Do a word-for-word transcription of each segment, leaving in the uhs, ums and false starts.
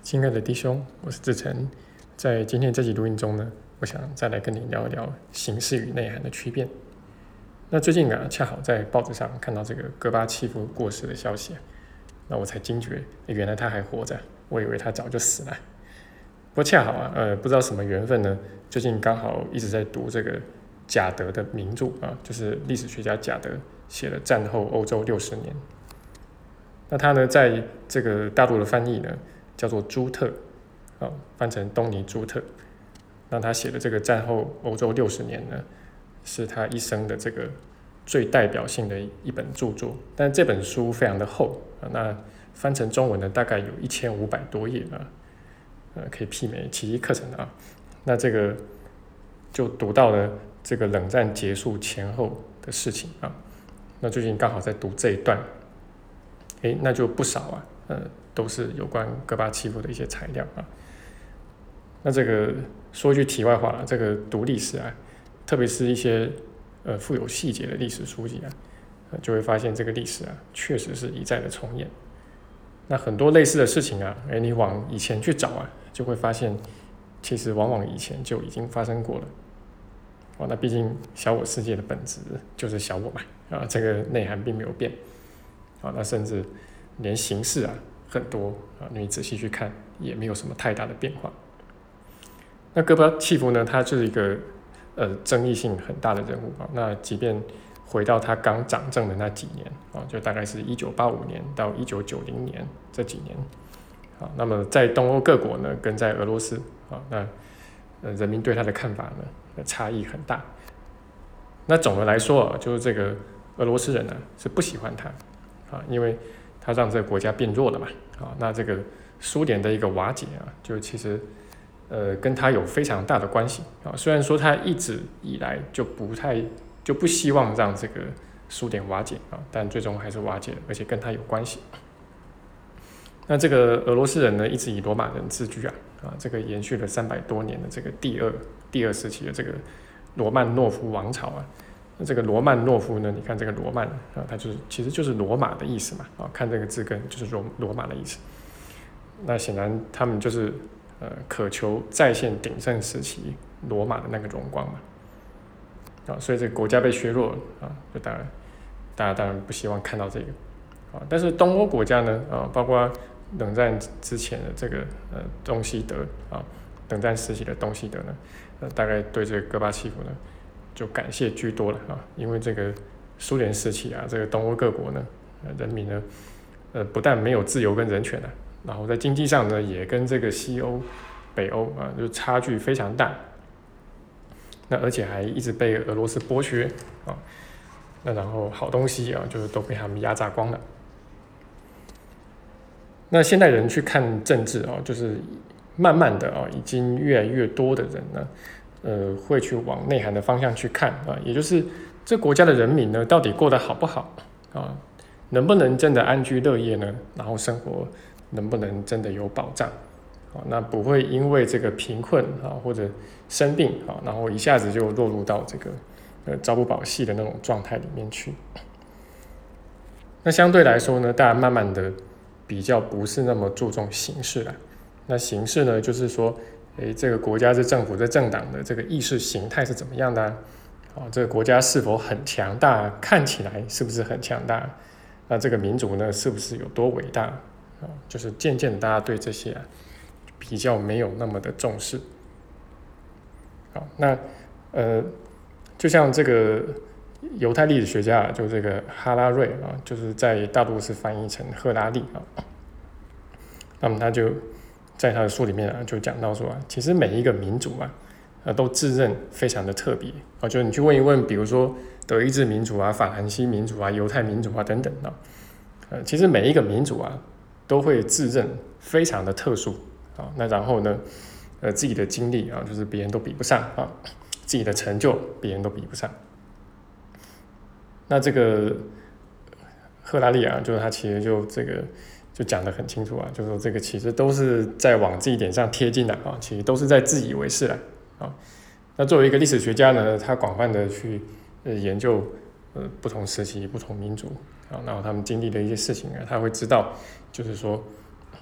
亲爱的弟兄，我是志成。在今天这集录音中呢，我想再来跟你聊一聊形式与内涵的区别。那最近啊，恰好在报纸上看到这个戈巴契夫过世的消息，那我才惊觉，原来他还活着，我以为他早就死了。不过恰好啊，呃，不知道什么缘分呢，最近刚好一直在读这个贾德的名著啊，就是历史学家贾德写的《战后欧洲六十年》。那他呢，在这个大陆的翻译呢，叫做朱特，啊，翻成东尼朱特。那他写的这个战后欧洲六十年呢，是他一生的这个最代表性的一本著作。但这本书非常的厚啊，那翻成中文呢，大概有一千五百多页啊，呃，可以媲美奇迹课程啊。那这个就读到了这个冷战结束前后的事情啊。那最近刚好在读这一段。诶，那就不少啊，呃，都是有关戈巴契夫的一些材料啊。那这个说一句题外话，这个读历史啊，特别是一些呃富有细节的历史书籍啊，呃，就会发现这个历史啊，确实是一再的重演。那很多类似的事情啊，诶，你往以前去找啊，就会发现，其实往往以前就已经发生过了。哦，那毕竟小我世界的本质就是小我嘛，啊，这个内涵并没有变。啊，那甚至连形式啊，很多啊，你仔细去看也没有什么太大的变化。那戈巴契夫呢，他就是一个呃争议性很大的人物啊。那即便回到他刚掌政的那几年啊，就大概是一九八五年到一九九零年这几年啊，那么在东欧各国呢，跟在俄罗斯啊，那呃人民对他的看法呢，差异很大。那总的来说啊，就是这个俄罗斯人呢是不喜欢他。啊，因为他让这个国家变弱了嘛，啊，那这个苏联的一个瓦解啊，就其实呃跟他有非常大的关系啊。虽然说他一直以来就不太就不希望让这个苏联瓦解啊，但最终还是瓦解了，而且跟他有关系。那这个俄罗斯人呢，一直以罗马人自居啊，啊，这个延续了三百多年的这个第二第二时期的这个罗曼诺夫王朝啊。那这个罗曼诺夫呢？你看这个罗曼啊，它就是其实就是罗马的意思嘛啊，看这个字根就是罗罗马的意思。那显然他们就是呃渴求再现鼎盛时期罗马的那个荣光嘛啊，所以这个国家被削弱了啊，就当然大家当然不希望看到这个啊。但是东欧国家呢啊，包括冷战之前的这个呃东西德啊，冷战时期的东西德呢，呃大概对这个戈巴契夫呢。就感谢居多了啊，因为这个苏联时期啊，这个东欧各国呢，人民呢，呃，不但没有自由跟人权啊，然后在经济上呢，也跟这个西欧、北欧啊，就差距非常大。那而且还一直被俄罗斯剥削啊，那然后好东西啊，就是都被他们压榨光了。那现代人去看政治啊，就是慢慢的啊，已经越来越多的人呢。呃，会去往内涵的方向去看啊，也就是这国家的人民呢，到底过得好不好啊？能不能真的安居乐业呢？然后生活能不能真的有保障？啊，那不会因为这个贫困啊或者生病啊，然后一下子就落入到这个呃朝不保夕的那种状态里面去。那相对来说呢，大家慢慢的比较不是那么注重形式了。那形式呢，就是说。诶，这个国家这政府这政党的这个意识形态是怎么样的啊？哦，这个国家是否很强大？看起来是不是很强大？那这个民族呢，是不是有多伟大？啊，就是渐渐的大家对这些啊比较没有那么的重视。好，那呃，就像这个犹太历史学家，就这个哈拉瑞啊，就是在大陆是翻译成赫拉利啊，那么他就。在他的书里面啊，就讲到说啊，其实每一个民族啊，呃，都自认非常的特别啊。就你去问一问，比如说德意志民族啊、法兰西民族啊、犹太民族啊等等啊，呃，其实每一个民族啊，都会自认非常的特殊啊。那然后呢，呃，自己的经历啊，就是别人都比不上啊，自己的成就别人都比不上。那这个赫拉利啊，就是他其实就这个。就讲得很清楚啊，就说这个其实都是在往这一点上贴近的啊，其实都是在自以为是的啊。那作为一个历史学家呢，他广泛的去呃研究呃不同时期、不同民族啊，然后他们经历的一些事情啊，他会知道，就是说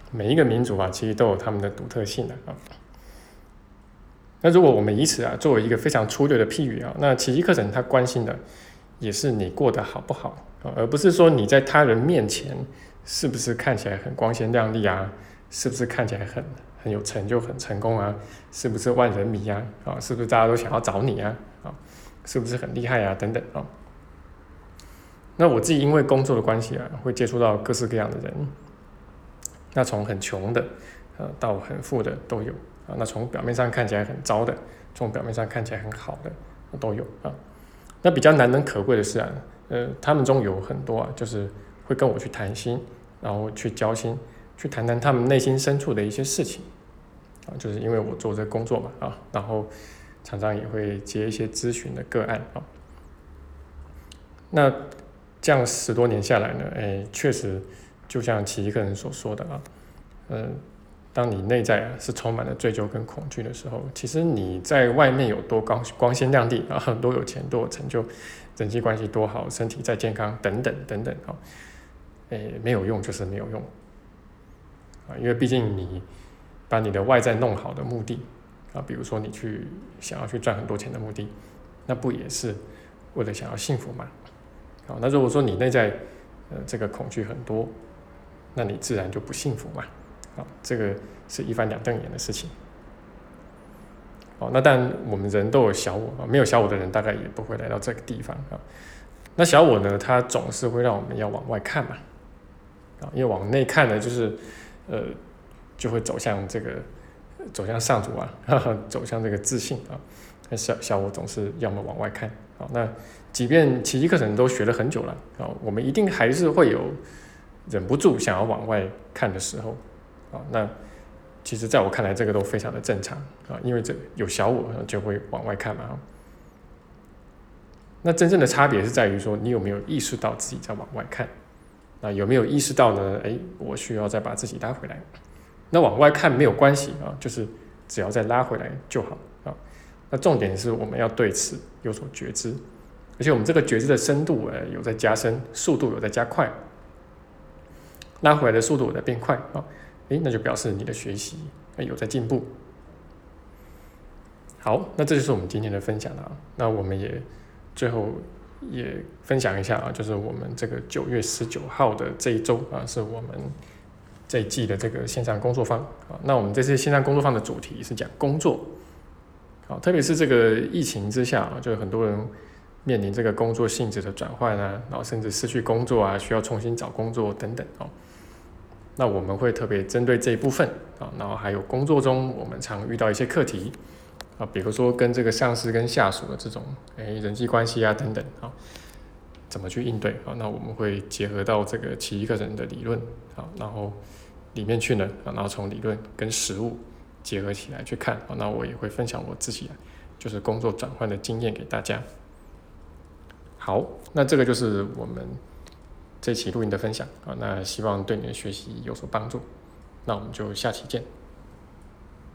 每一个民族啊，其实都有他们的独特性的啊。那如果我们以此啊作为一个非常粗略的譬喻啊，那奇迹课程它关心的也是你过得好不好啊，而不是说你在他人面前是不是看起来很光鲜亮丽啊，是不是看起来很很有成就、很成功啊，是不是万人迷啊，啊，是不是大家都想要找你啊，啊，是不是很厉害啊，等等啊。那我自己因为工作的关系啊，会接触到各式各样的人，那从很穷的呃到很富的都有啊，那从表面上看起来很糟的，从表面上看起来很好的都有啊。那比较难能可贵的是啊，呃，他们中有很多啊，就是会跟我去谈心，然后去交心，去谈谈他们内心深处的一些事情啊，就是因为我做这个工作嘛啊，然后常常也会接一些咨询的个案啊。那这样十多年下来呢，哎，确实就像奇迹课程所说的啊，呃，当你内在啊是充满了追究跟恐惧的时候，其实你在外面有多光光鲜亮丽啊，多有钱，多有成就，人际关系多好，身体再健康等等等等啊，哎，没有用就是没有用啊，因为毕竟你把你的外在弄好的目的啊，比如说你去想要去赚很多钱的目的，那不也是为了想要幸福吗？好，那如果说你内在呃这个恐惧很多，那你自然就不幸福嘛。好，这个是一翻两瞪眼的事情。好，那当然我们人都有小我，没有小我的人大概也不会来到这个地方啊。那小我呢，它总是会让我们要往外看嘛，啊，因为往内看呢，就是呃就会走向这个走向上主啊，呵呵走向这个自信啊。那小小我总是要么往外看，好，那即便奇迹课程都学了很久了啊，我们一定还是会有忍不住想要往外看的时候啊。那其实在我看来，这个都非常的正常啊，因为这有小我就会往外看嘛。那真正的差别是在于说，你有没有意识到自己在往外看？那有没有意识到呢？哎，我需要再把自己拉回来。那往外看没有关系啊，就是只要再拉回来就好啊。那重点是我们要对此有所觉知，而且我们这个觉知的深度呃有在加深，速度有在加快，拉回来的速度有在变快啊，诶，那就表示你的学习有在进步。好，那这就是我们今天的分享了啊。那我们也最后也分享一下啊，就是我们这个九月十九号的这一周啊，是我们这一季的这个线上工作坊啊。那我们这次线上工作坊的主题是讲工作。好，特别是这个疫情之下啊，就很多人面临这个工作性质的转换啊，然后甚至失去工作啊，需要重新找工作等等哦。那我们会特别针对这一部分啊，然后还有工作中我们常遇到一些课题啊，比如说跟这个上司跟下属的这种哎人际关系啊等等啊，怎么去应对啊？那我们会结合到这个奇迹课程的理论啊，然后里面去呢，然后从理论跟实务结合起来去看啊，那我也会分享我自己就是工作转换的经验给大家。好，那这个就是我们这期录音的分享啊，那希望对你的学习有所帮助。那我们就下期见。